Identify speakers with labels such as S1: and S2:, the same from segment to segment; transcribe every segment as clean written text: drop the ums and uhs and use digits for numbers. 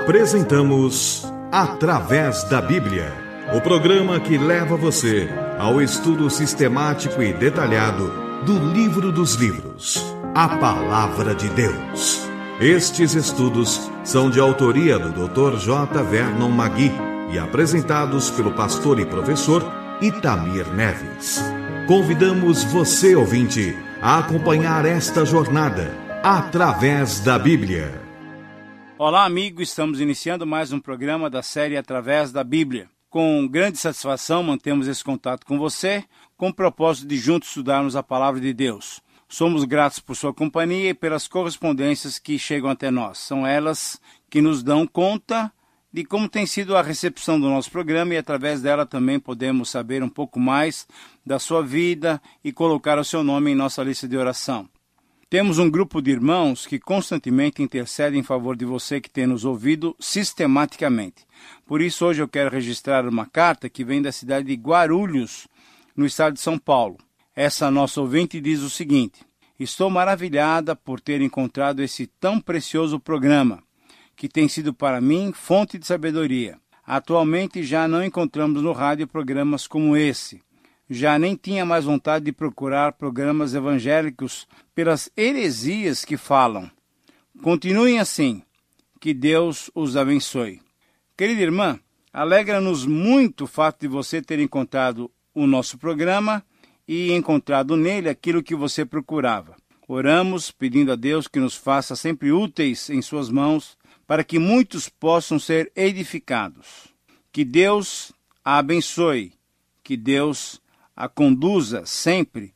S1: Apresentamos Através da Bíblia, o programa que leva você ao estudo sistemático e detalhado do Livro dos Livros, a Palavra de Deus. Estes estudos são de autoria do Dr. J. Vernon Magui e apresentados pelo pastor e professor Itamir Neves. Convidamos você, ouvinte, a acompanhar esta jornada através da Bíblia.
S2: Olá, amigo, estamos iniciando mais um programa da série Através da Bíblia. Com grande satisfação mantemos esse contato com você, com o propósito de juntos estudarmos a Palavra de Deus. Somos gratos por sua companhia e pelas correspondências que chegam até nós. São elas que nos dão conta de como tem sido a recepção do nosso programa e através dela também podemos saber um pouco mais da sua vida e colocar o seu nome em nossa lista de oração. Temos um grupo de irmãos que constantemente intercedem em favor de você que tem nos ouvido sistematicamente. Por isso, hoje eu quero registrar uma carta que vem da cidade de Guarulhos, no estado de São Paulo. Essa nossa ouvinte diz o seguinte: estou maravilhada por ter encontrado esse tão precioso programa, que tem sido para mim fonte de sabedoria. Atualmente já não encontramos no rádio programas como esse. Já nem tinha mais vontade de procurar programas evangélicos pelas heresias que falam. Continuem assim. Que Deus os abençoe. Querida irmã, alegra-nos muito o fato de você ter encontrado o nosso programa e encontrado nele aquilo que você procurava. Oramos pedindo a Deus que nos faça sempre úteis em suas mãos para que muitos possam ser edificados. Que Deus a abençoe. Que Deus a conduza sempre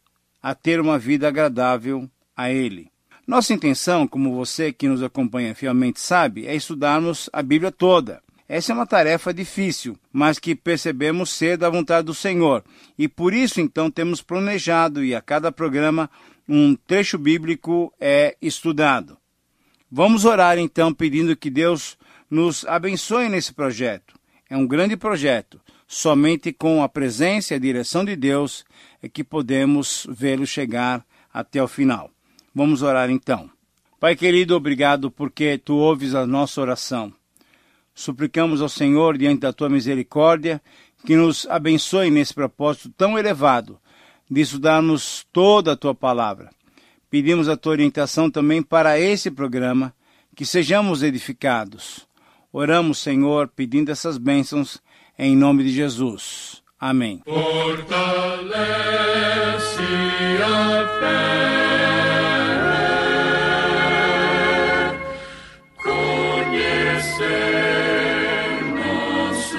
S2: a ter uma vida agradável a Ele. Nossa intenção, como você que nos acompanha fielmente sabe, é estudarmos a Bíblia toda. Essa é uma tarefa difícil, mas que percebemos ser da vontade do Senhor. E por isso, então, temos planejado e a cada programa um trecho bíblico é estudado. Vamos orar, então, pedindo que Deus nos abençoe nesse projeto. É um grande projeto. Somente com a presença e a direção de Deus é que podemos vê-lo chegar até o final. Vamos orar então. Pai querido, obrigado porque Tu ouves a nossa oração. Suplicamos ao Senhor, diante da Tua misericórdia, que nos abençoe nesse propósito tão elevado de estudarmos toda a Tua palavra. Pedimos a Tua orientação também para esse programa, que sejamos edificados. Oramos, Senhor, pedindo essas bênçãos em nome de Jesus. Amém.
S3: Fortalece a fé, conhecer nosso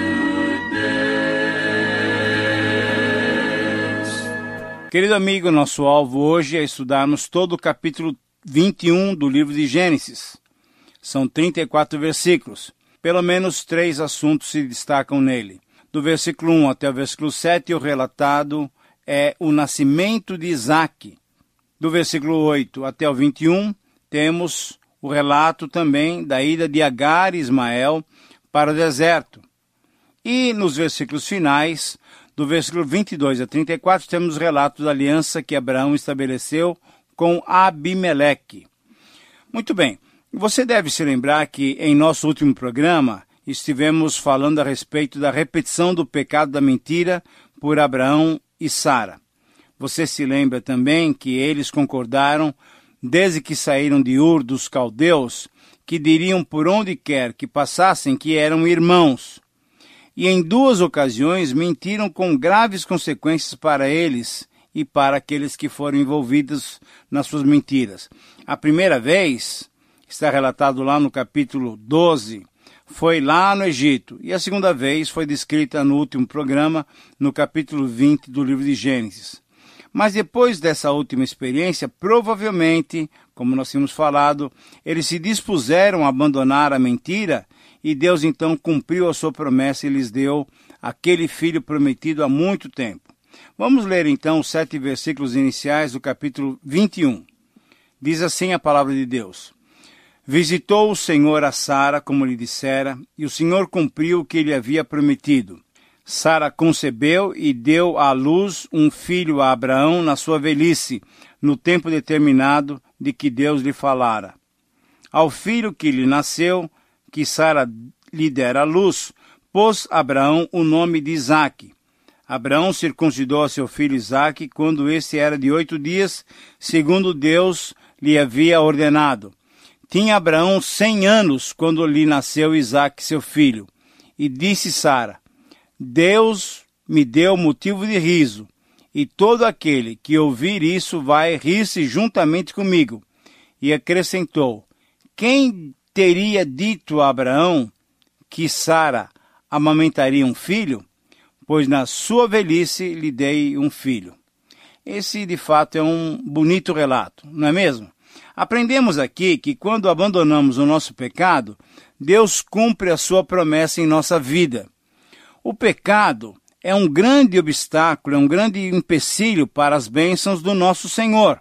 S3: Deus.
S2: Querido amigo, nosso alvo hoje é estudarmos todo o capítulo 21 do livro de Gênesis. São 34 versículos. Pelo menos 3 assuntos se destacam nele. Do versículo 1 até o versículo 7, o relatado é o nascimento de Isaque. Do versículo 8 até o 21, temos o relato também da ida de Agar e Ismael para o deserto. E nos versículos finais, do versículo 22 a 34, temos o relato da aliança que Abraão estabeleceu com Abimeleque. Muito bem. Você deve se lembrar que em nosso último programa estivemos falando a respeito da repetição do pecado da mentira por Abraão e Sara. Você se lembra também que eles concordaram, desde que saíram de Ur dos caldeus, que diriam por onde quer que passassem que eram irmãos. E em 2 ocasiões mentiram com graves consequências para eles e para aqueles que foram envolvidos nas suas mentiras. A primeira vez está relatado lá no capítulo 12, foi lá no Egito. E a segunda vez foi descrita no último programa, no capítulo 20 do livro de Gênesis. Mas depois dessa última experiência, provavelmente, como nós tínhamos falado, eles se dispuseram a abandonar a mentira e Deus então cumpriu a sua promessa e lhes deu aquele filho prometido há muito tempo. Vamos ler então os 7 versículos iniciais do capítulo 21. Diz assim a palavra de Deus: Visitou o Senhor a Sara, como lhe dissera, e o Senhor cumpriu o que lhe havia prometido. Sara concebeu e deu à luz um filho a Abraão na sua velhice, no tempo determinado de que Deus lhe falara. Ao filho que lhe nasceu, que Sara lhe dera à luz, pôs Abraão o nome de Isaque. Abraão circuncidou a seu filho Isaque quando este era de 8 dias, segundo Deus lhe havia ordenado. Tinha Abraão 100 anos quando lhe nasceu Isaque, seu filho. E disse Sara: Deus me deu motivo de riso, e todo aquele que ouvir isso vai rir-se juntamente comigo. E acrescentou: quem teria dito a Abraão que Sara amamentaria um filho? Pois na sua velhice lhe dei um filho. Esse, de fato, é um bonito relato, não é mesmo? Aprendemos aqui que quando abandonamos o nosso pecado, Deus cumpre a sua promessa em nossa vida. O pecado é um grande obstáculo, é um grande empecilho para as bênçãos do nosso Senhor.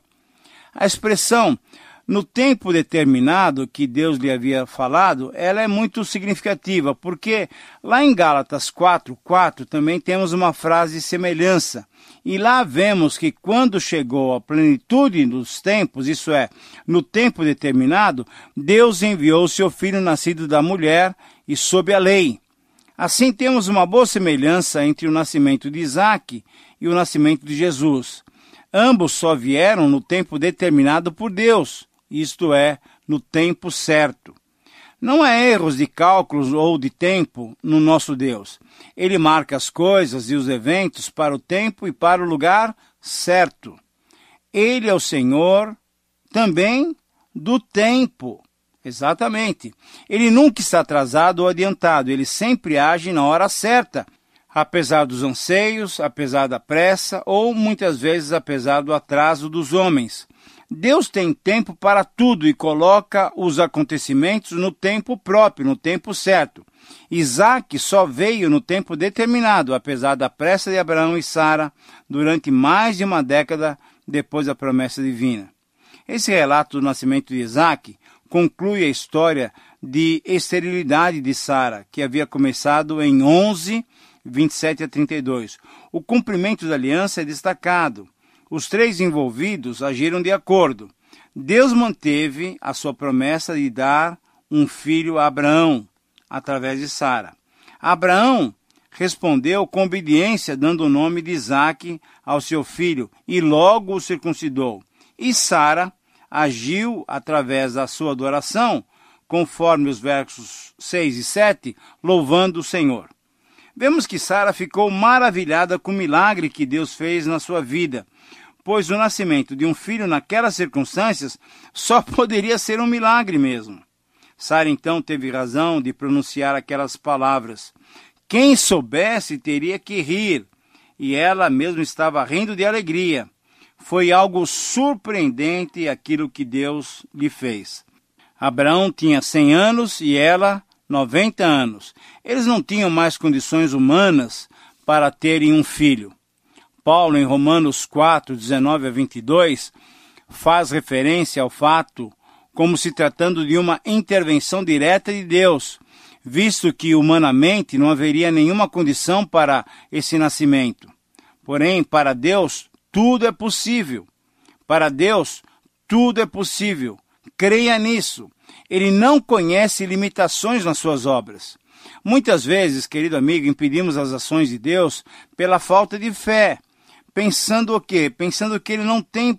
S2: A expressão no tempo determinado que Deus lhe havia falado, ela é muito significativa, porque lá em Gálatas 4:4 também temos uma frase de semelhança. E lá vemos que quando chegou a plenitude dos tempos, isso é, no tempo determinado, Deus enviou o seu filho nascido da mulher e sob a lei. Assim temos uma boa semelhança entre o nascimento de Isaque e o nascimento de Jesus. Ambos só vieram no tempo determinado por Deus, isto é, no tempo certo. Não há erros de cálculos ou de tempo no nosso Deus. Ele marca as coisas e os eventos para o tempo e para o lugar certo. Ele é o Senhor também do tempo. Exatamente. Ele nunca está atrasado ou adiantado. Ele sempre age na hora certa, apesar dos anseios, apesar da pressa ou muitas vezes apesar do atraso dos homens. Deus tem tempo para tudo e coloca os acontecimentos no tempo próprio, no tempo certo. Isaque só veio no tempo determinado, apesar da pressa de Abraão e Sara, durante mais de uma década depois da promessa divina. Esse relato do nascimento de Isaque conclui a história de esterilidade de Sara, que havia começado em 11, 27 a 32. O cumprimento da aliança é destacado. Os 3 envolvidos agiram de acordo. Deus manteve a sua promessa de dar um filho a Abraão, através de Sara. Abraão respondeu com obediência, dando o nome de Isaque ao seu filho, e logo o circuncidou. E Sara agiu através da sua adoração, conforme os versos 6 e 7, louvando o Senhor. Vemos que Sara ficou maravilhada com o milagre que Deus fez na sua vida, pois o nascimento de um filho naquelas circunstâncias só poderia ser um milagre mesmo. Sara então teve razão de pronunciar aquelas palavras. Quem soubesse teria que rir, e ela mesmo estava rindo de alegria. Foi algo surpreendente aquilo que Deus lhe fez. Abraão tinha 100 anos e ela 90 anos. Eles não tinham mais condições humanas para terem um filho. Paulo, em Romanos 4, 19 a 22, faz referência ao fato como se tratando de uma intervenção direta de Deus, visto que humanamente não haveria nenhuma condição para esse nascimento. Porém, para Deus, tudo é possível. Para Deus, tudo é possível. Creia nisso. Ele não conhece limitações nas suas obras. Muitas vezes, querido amigo, impedimos as ações de Deus pela falta de fé. Pensando o quê? Pensando que ele não tem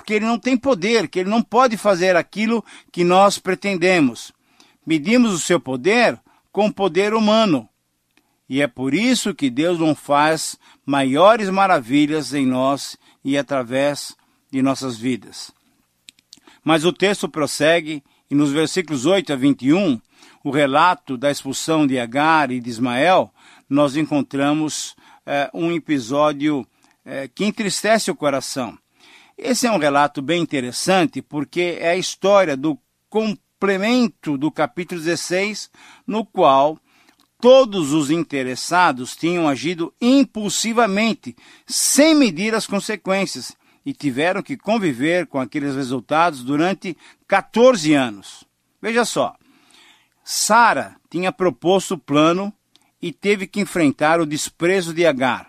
S2: poder, que ele não pode fazer aquilo que nós pretendemos. Medimos o seu poder com o poder humano. E é por isso que Deus não faz maiores maravilhas em nós e através de nossas vidas. Mas o texto prossegue e nos versículos 8 a 21, o relato da expulsão de Agar e de Ismael, nós encontramos um episódio que entristece o coração. Esse é um relato bem interessante porque é a história do complemento do capítulo 16, no qual todos os interessados tinham agido impulsivamente, sem medir as consequências, e tiveram que conviver com aqueles resultados durante 14 anos. Veja só, Sara tinha proposto o plano e teve que enfrentar o desprezo de Agar.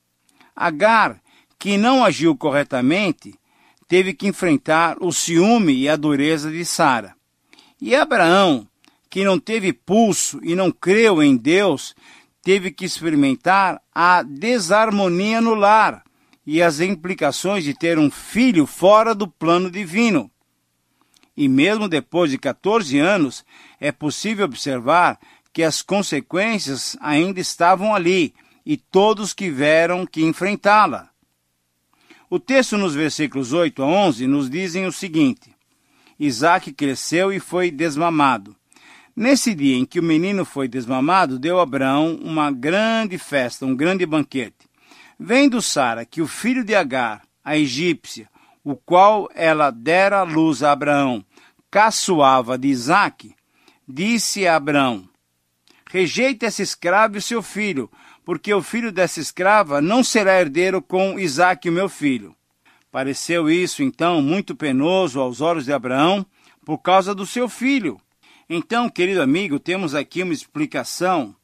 S2: Agar, que não agiu corretamente, teve que enfrentar o ciúme e a dureza de Sara. E Abraão, que não teve pulso e não creu em Deus, teve que experimentar a desarmonia no lar e as implicações de ter um filho fora do plano divino. E mesmo depois de 14 anos, é possível observar que as consequências ainda estavam ali e todos tiveram que enfrentá-la. O texto nos versículos 8 a 11 nos dizem o seguinte: Isaque cresceu e foi desmamado. Nesse dia em que o menino foi desmamado, deu a Abraão uma grande festa, um grande banquete. Vendo Sara que o filho de Agar, a egípcia, o qual ela dera à luz a Abraão, caçoava de Isaque, disse a Abraão: Rejeita esse escravo e seu filho, porque o filho dessa escrava não será herdeiro com Isaque, o meu filho. Pareceu isso, então, muito penoso aos olhos de Abraão, por causa do seu filho. Então, querido amigo, temos aqui uma explicação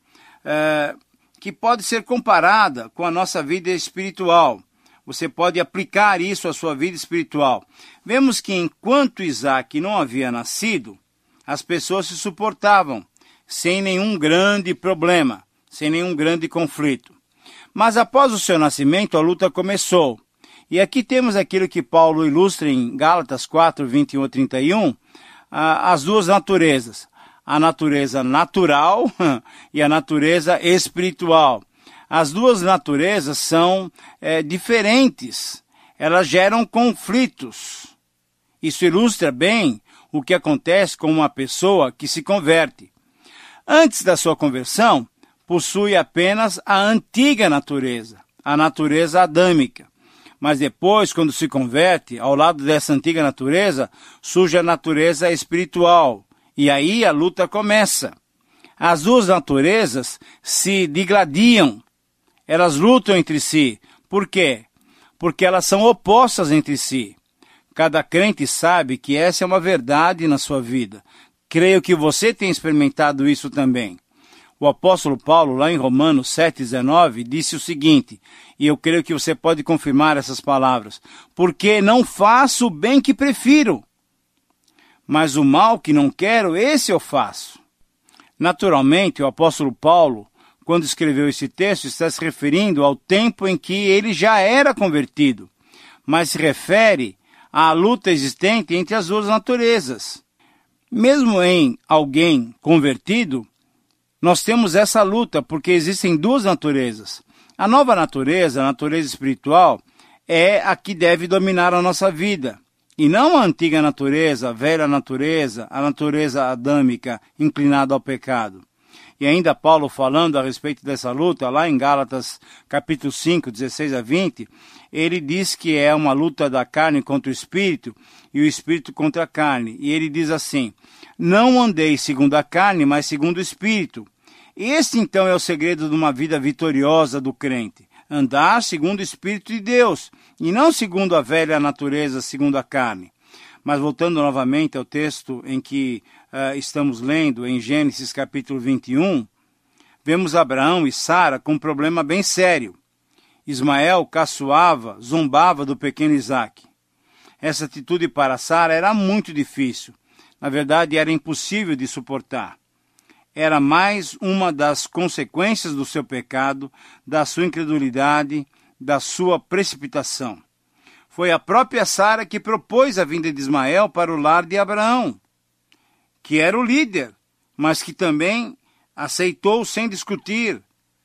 S2: que pode ser comparada com a nossa vida espiritual. Você pode aplicar isso à sua vida espiritual. Vemos que enquanto Isaque não havia nascido, as pessoas se suportavam, sem nenhum grande problema, sem nenhum grande conflito. Mas após o seu nascimento, a luta começou. E aqui temos aquilo que Paulo ilustra em Gálatas 4, 21 a 31, as duas naturezas, a natureza natural e a natureza espiritual. As duas naturezas são diferentes, elas geram conflitos. Isso ilustra bem o que acontece com uma pessoa que se converte. Antes da sua conversão, possui apenas a antiga natureza, a natureza adâmica. Mas depois, quando se converte, ao lado dessa antiga natureza, surge a natureza espiritual. E aí a luta começa. As duas naturezas se digladiam. Elas lutam entre si. Por quê? Porque elas são opostas entre si. Cada crente sabe que essa é uma verdade na sua vida. Creio que você tem experimentado isso também. O apóstolo Paulo, lá em Romanos 7,19, disse o seguinte, e eu creio que você pode confirmar essas palavras: porque não faço o bem que prefiro, mas o mal que não quero, esse eu faço. Naturalmente, o apóstolo Paulo, quando escreveu esse texto, está se referindo ao tempo em que ele já era convertido, mas se refere à luta existente entre as duas naturezas. Mesmo em alguém convertido, nós temos essa luta, porque existem duas naturezas. A nova natureza, a natureza espiritual, é a que deve dominar a nossa vida. E não a antiga natureza, a velha natureza, a natureza adâmica, inclinada ao pecado. E ainda Paulo falando a respeito dessa luta, lá em Gálatas capítulo 5, 16 a 20, ele diz que é uma luta da carne contra o espírito e o espírito contra a carne. E ele diz assim: não andeis segundo a carne, mas segundo o espírito. Este então é o segredo de uma vida vitoriosa do crente. Andar segundo o Espírito de Deus, e não segundo a velha natureza, segundo a carne. Mas voltando novamente ao texto em que estamos lendo, em Gênesis capítulo 21, vemos Abraão e Sara com um problema bem sério. Ismael caçoava, zombava do pequeno Isaque. Essa atitude para Sara era muito difícil. Na verdade, era impossível de suportar. Era mais uma das consequências do seu pecado, da sua incredulidade, da sua precipitação. Foi a própria Sara que propôs a vinda de Ismael para o lar de Abraão, que era o líder, mas que também aceitou sem discutir.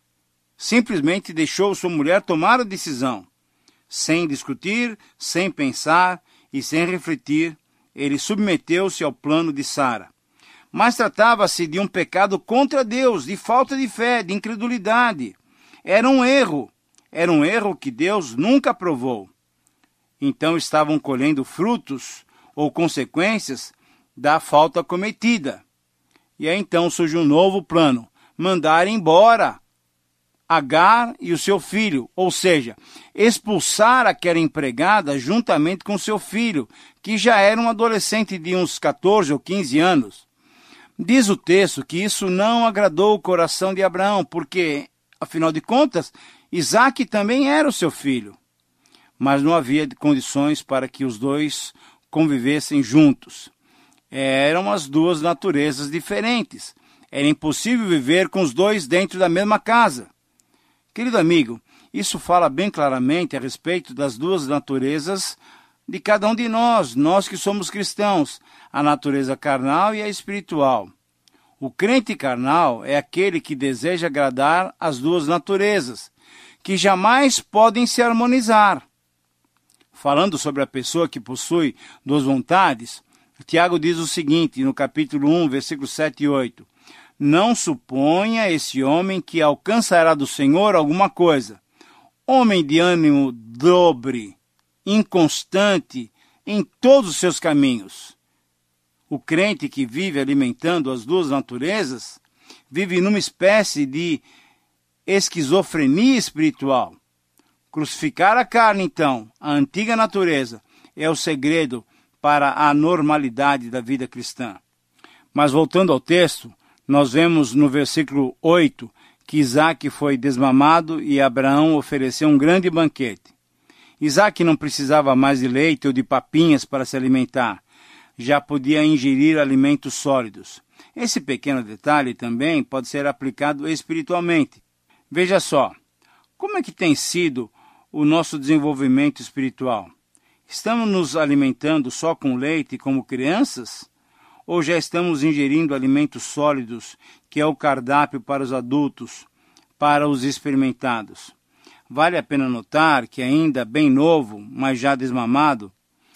S2: Simplesmente deixou sua mulher tomar a decisão. Sem discutir, sem pensar e sem refletir, ele submeteu-se ao plano de Sara. Mas tratava-se de um pecado contra Deus, de falta de fé, de incredulidade. Era um erro que Deus nunca aprovou. Então estavam colhendo frutos ou consequências da falta cometida. E aí então surge um novo plano: mandar embora Agar e o seu filho, ou seja, expulsar aquela empregada juntamente com seu filho, que já era um adolescente de uns 14 ou 15 anos. Diz o texto que isso não agradou o coração de Abraão, porque, afinal de contas, Isaque também era o seu filho. Mas não havia condições para que os dois convivessem juntos. Eram as duas naturezas diferentes. Era impossível viver com os dois dentro da mesma casa. Querido amigo, isso fala bem claramente a respeito das duas naturezas de cada um de nós que somos cristãos, a natureza carnal e a espiritual. O crente carnal é aquele que deseja agradar as duas naturezas, que jamais podem se harmonizar. Falando sobre a pessoa que possui duas vontades, Tiago diz o seguinte, no capítulo 1, versículos 7 e 8. Não suponha esse homem que alcançará do Senhor alguma coisa. Homem de ânimo dobre, inconstante em todos os seus caminhos. O crente que vive alimentando as duas naturezas vive numa espécie de esquizofrenia espiritual. Crucificar a carne, então, a antiga natureza, é o segredo para a normalidade da vida cristã. Mas voltando ao texto, nós vemos no versículo 8 que Isaac foi desmamado e Abraão ofereceu um grande banquete. Isaac não precisava mais de leite ou de papinhas para se alimentar. Já podia ingerir alimentos sólidos. Esse pequeno detalhe também pode ser aplicado espiritualmente. Veja só, como é que tem sido o nosso desenvolvimento espiritual? Estamos nos alimentando só com leite como crianças? Ou já estamos ingerindo alimentos sólidos, que é o cardápio para os adultos, para os experimentados? Vale a pena notar que ainda bem novo, mas já desmamado,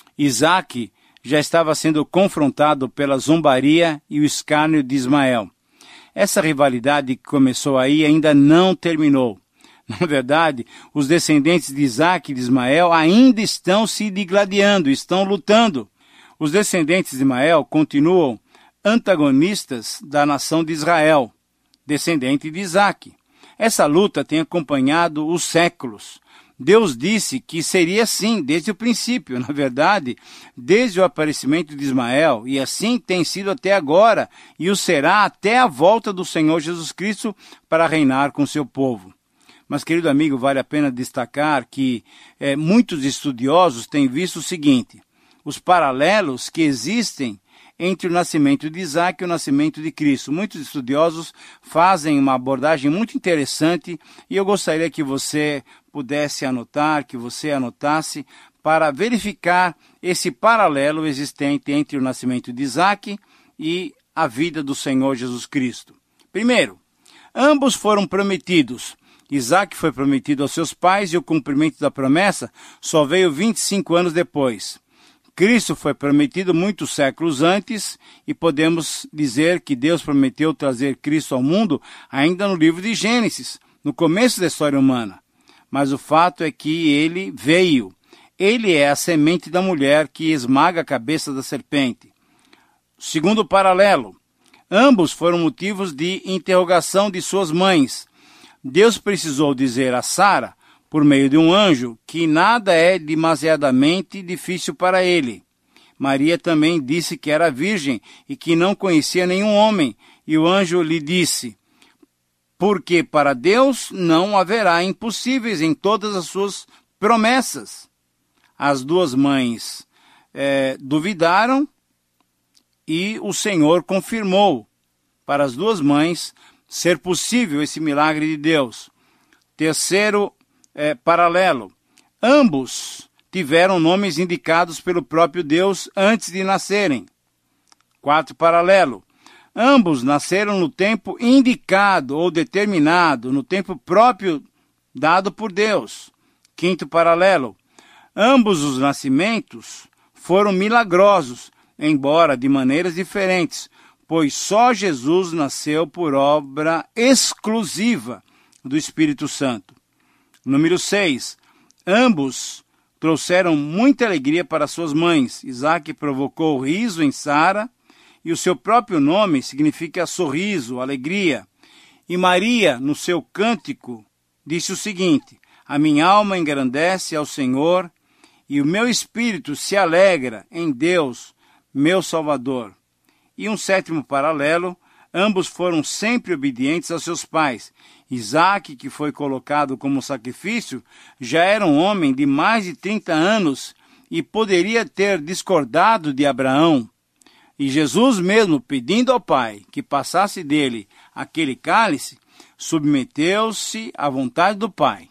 S2: Isaac já estava sendo confrontado pela zombaria e o escárnio de Ismael. Essa rivalidade que começou aí ainda não terminou. Na verdade, os descendentes de Isaac e de Ismael ainda estão se digladiando, estão lutando. Os descendentes de Ismael continuam antagonistas da nação de Israel, descendente de Isaac. Essa luta tem acompanhado os séculos. Deus disse que seria assim desde o princípio, na verdade, desde o aparecimento de Ismael, e assim tem sido até agora, e o será até a volta do Senhor Jesus Cristo para reinar com seu povo. Mas, querido amigo, vale a pena destacar que muitos estudiosos têm visto o seguinte: os paralelos que existem entre o nascimento de Isaac e o nascimento de Cristo. Muitos estudiosos fazem uma abordagem muito interessante e eu gostaria que você pudesse anotar, que você anotasse, para verificar esse paralelo existente entre o nascimento de Isaac e a vida do Senhor Jesus Cristo. Primeiro, ambos foram prometidos. Isaac foi prometido aos seus pais e o cumprimento da promessa só veio 25 anos depois. Cristo foi prometido muitos séculos antes e podemos dizer que Deus prometeu trazer Cristo ao mundo ainda no livro de Gênesis, no começo da história humana. Mas o fato é que ele veio. Ele é a semente da mulher que esmaga a cabeça da serpente. Segundo paralelo, ambos foram motivos de interrogação de suas mães. Deus precisou dizer a Sara, por meio de um anjo, que nada é demasiadamente difícil para ele. Maria também disse que era virgem e que não conhecia nenhum homem, e o anjo lhe disse, porque para Deus não haverá impossíveis em todas as suas promessas. As duas mães duvidaram e o Senhor confirmou para as duas mães ser possível esse milagre de Deus. Terceiro paralelo. Ambos tiveram nomes indicados pelo próprio Deus antes de nascerem. Quarto paralelo. Ambos nasceram no tempo indicado ou determinado, no tempo próprio dado por Deus. Quinto paralelo. Ambos os nascimentos foram milagrosos, embora de maneiras diferentes, pois só Jesus nasceu por obra exclusiva do Espírito Santo. Número 6. Ambos trouxeram muita alegria para suas mães. Isaac provocou riso em Sara, e o seu próprio nome significa sorriso, alegria. E Maria, no seu cântico, disse o seguinte: a minha alma engrandece ao Senhor, e o meu espírito se alegra em Deus, meu Salvador. E um sétimo paralelo, ambos foram sempre obedientes aos seus pais. Isaac, que foi colocado como sacrifício, já era um homem de mais de 30 anos e poderia ter discordado de Abraão. E Jesus mesmo, pedindo ao Pai que passasse dele aquele cálice, submeteu-se à vontade do Pai.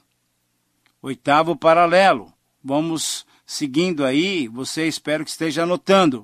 S2: 8º paralelo. Vamos seguindo aí, você espero que esteja anotando.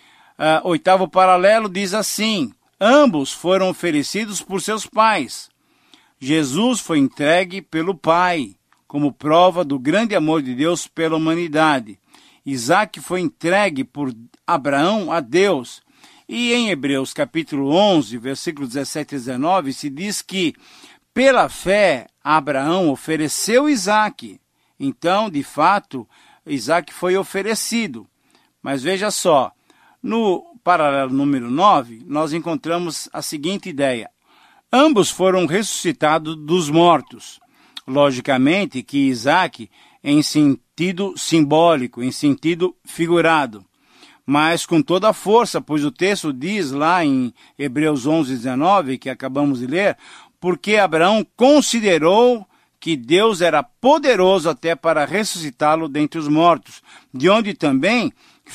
S2: 8º paralelo diz assim: ambos foram oferecidos por seus pais. Jesus foi entregue pelo Pai, como prova do grande amor de Deus pela humanidade. Isaac foi entregue por Abraão a Deus. E em Hebreus capítulo 11, versículos 17 e 19, se diz que, pela fé, Abraão ofereceu Isaac. Então, de fato, Isaac foi oferecido. Mas veja só, no paralelo número 9, nós encontramos a seguinte ideia: ambos foram ressuscitados dos mortos. Logicamente que Isaac em sentido simbólico, em sentido figurado, mas com toda a força, pois o texto diz lá em Hebreus 11, 19, que acabamos de ler, porque Abraão considerou que Deus era poderoso até para ressuscitá-lo dentre os mortos, de onde também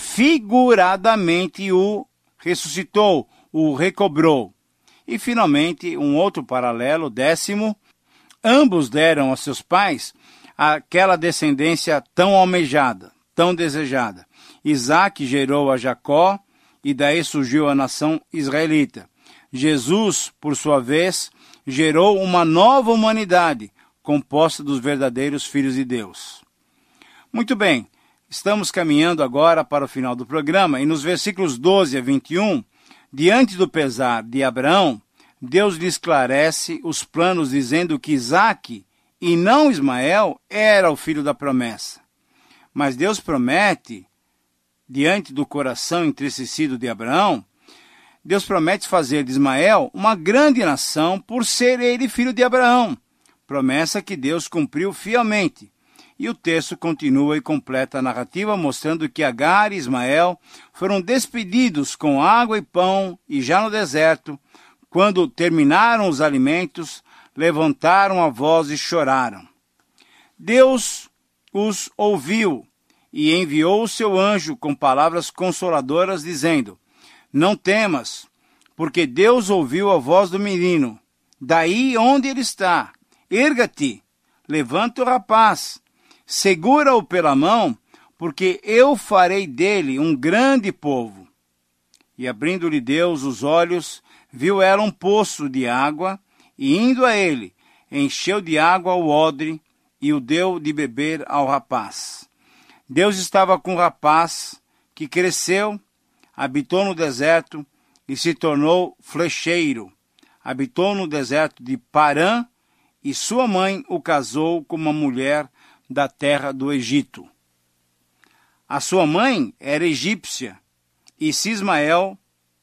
S2: figuradamente o ressuscitou, o recobrou. E finalmente, um outro paralelo, 10º, ambos deram a seus pais aquela descendência tão almejada, tão desejada. Isaac gerou a Jacó, e daí surgiu a nação israelita. Jesus, por sua vez, gerou uma nova humanidade, composta dos verdadeiros filhos de Deus. Muito bem, estamos caminhando agora para o final do programa, e nos versículos 12 a 21, diante do pesar de Abraão, Deus lhe esclarece os planos, dizendo que Isaac, e não Ismael, era o filho da promessa. Mas Deus promete, diante do coração entristecido de Abraão, Deus promete fazer de Ismael uma grande nação por ser ele filho de Abraão. Promessa que Deus cumpriu fielmente. E o texto continua e completa a narrativa, mostrando que Agar e Ismael foram despedidos com água e pão, e já no deserto, quando terminaram os alimentos, levantaram a voz e choraram. Deus os ouviu e enviou o seu anjo com palavras consoladoras, dizendo: não temas, porque Deus ouviu a voz do menino. Daí onde ele está, erga-te, levanta o rapaz, segura-o pela mão, porque eu farei dele um grande povo. E abrindo-lhe Deus os olhos, viu ela um poço de água, e indo a ele, encheu de água o odre, e o deu de beber ao rapaz. Deus estava com o rapaz, que cresceu, habitou no deserto, e se tornou flecheiro. Habitou no deserto de Parã, e sua mãe o casou com uma mulher da terra do Egito. A sua mãe era egípcia, e se Ismael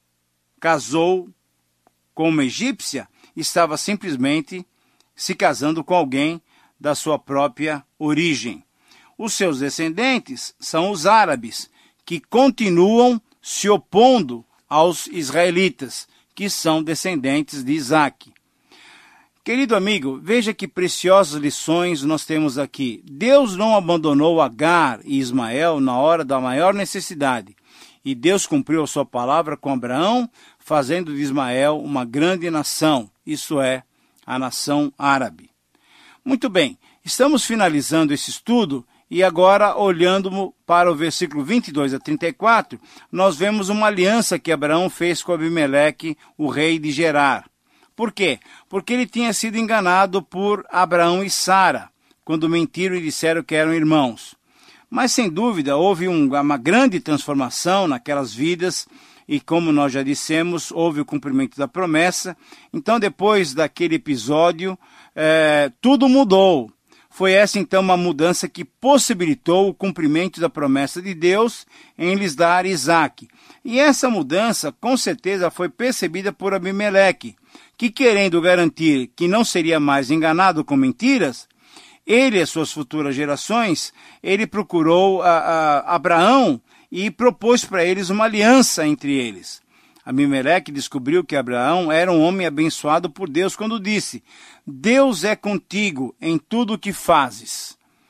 S2: casou com uma egípcia, estava simplesmente se casando com alguém da sua própria origem. Os seus descendentes são os árabes, que continuam se opondo aos israelitas, que são descendentes de Isaac. Querido amigo, veja que preciosas lições nós temos aqui. Deus não abandonou Agar e Ismael na hora da maior necessidade. E Deus cumpriu a sua palavra com Abraão, fazendo de Ismael uma grande nação, isso é, a nação árabe. Muito bem, estamos finalizando esse estudo e agora, olhando para o versículo 22 a 34, nós vemos uma aliança que Abraão fez com Abimeleque, o rei de Gerar. Por quê? Porque ele tinha sido enganado por Abraão e Sara, quando mentiram e disseram que eram irmãos. Mas, sem dúvida, houve uma grande transformação naquelas vidas e, como nós já dissemos, houve o cumprimento da promessa. Então, depois daquele episódio, tudo mudou. Foi essa, então, uma mudança que possibilitou o cumprimento da promessa de Deus em lhes dar Isaac. E essa mudança, com certeza, foi percebida por Abimeleque, que, querendo garantir que não seria mais enganado com mentiras, ele e as suas futuras gerações, ele procurou Abraão e propôs para eles uma aliança entre eles. Abimeleque descobriu que Abraão era um homem abençoado por Deus quando disse: Deus é contigo em tudo o que fazes.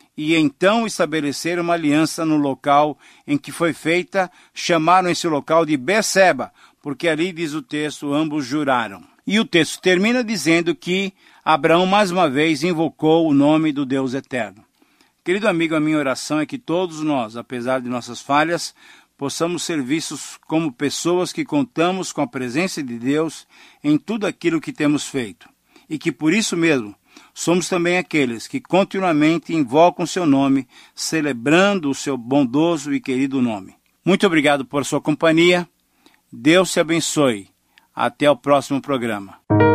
S2: e então estabeleceram uma aliança no local em que foi feita. Chamaram esse local de Beceba, porque ali, diz o texto, ambos juraram. E o texto termina dizendo que Abraão mais uma vez invocou o nome do Deus eterno. Querido amigo, a minha oração é que todos nós, apesar de nossas falhas, possamos ser vistos como pessoas que contamos com a presença de Deus em tudo aquilo que temos feito. E que por isso mesmo somos também aqueles que continuamente invocam seu nome, celebrando o seu bondoso e querido nome. Muito obrigado por sua companhia. Deus te abençoe. Até o próximo programa.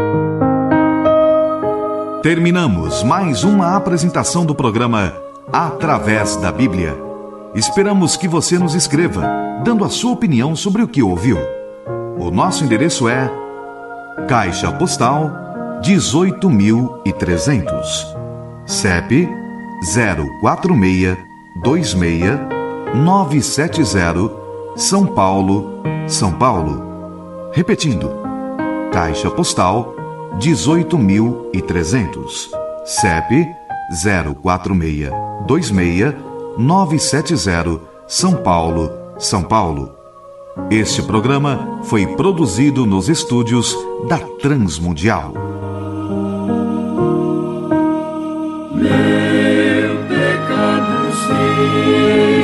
S1: Terminamos mais uma apresentação do programa Através da Bíblia. Esperamos que você nos escreva, dando a sua opinião sobre o que ouviu. O nosso endereço é Caixa Postal 18.300, CEP 04626-970, São Paulo, São Paulo. Repetindo, Caixa Postal 18.300, CEP 04626-970, São Paulo, São Paulo. Este programa foi produzido nos estúdios da Transmundial.
S3: Meu pecado sei.